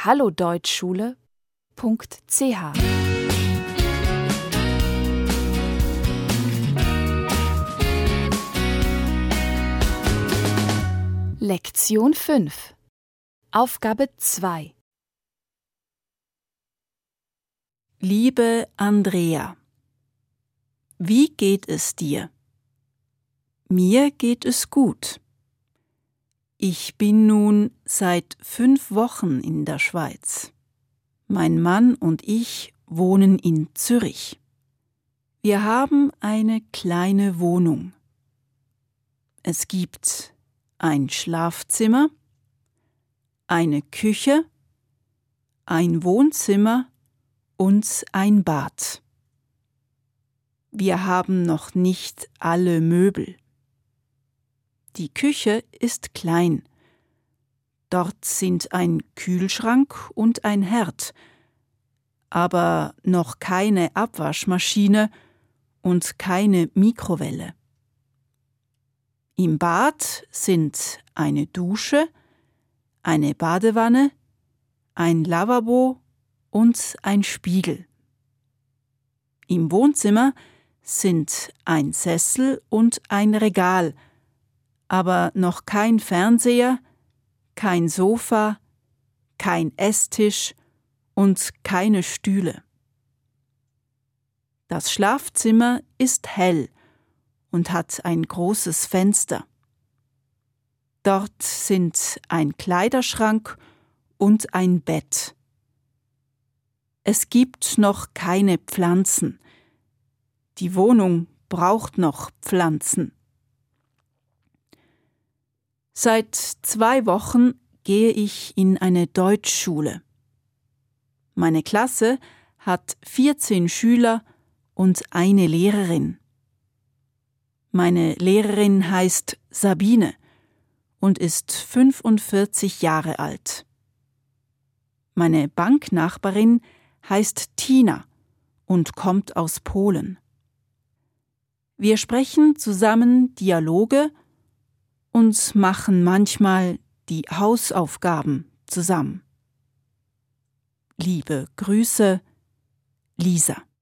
hallodeutschschule.ch. Lektion 5. Aufgabe 2. Liebe Andrea, wie geht es dir? Mir geht es gut. Ich bin nun seit 5 Wochen in der Schweiz. Mein Mann und ich wohnen in Zürich. Wir haben eine kleine Wohnung. Es gibt ein Schlafzimmer, eine Küche, ein Wohnzimmer und ein Bad. Wir haben noch nicht alle Möbel. Die Küche ist klein. Dort sind ein Kühlschrank und ein Herd, aber noch keine Abwaschmaschine und keine Mikrowelle. Im Bad sind eine Dusche, eine Badewanne, ein Lavabo und ein Spiegel. Im Wohnzimmer sind ein Sessel und ein Regal, aber noch kein Fernseher, kein Sofa, kein Esstisch und keine Stühle. Das Schlafzimmer ist hell und hat ein großes Fenster. Dort sind ein Kleiderschrank und ein Bett. Es gibt noch keine Pflanzen. Die Wohnung braucht noch Pflanzen. Seit 2 Wochen gehe ich in eine Deutschschule. Meine Klasse hat 14 Schüler und eine Lehrerin. Meine Lehrerin heißt Sabine und ist 45 Jahre alt. Meine Banknachbarin heißt Tina und kommt aus Polen. Wir sprechen zusammen Dialoge und machen manchmal die Hausaufgaben zusammen. Liebe Grüße, Lisa.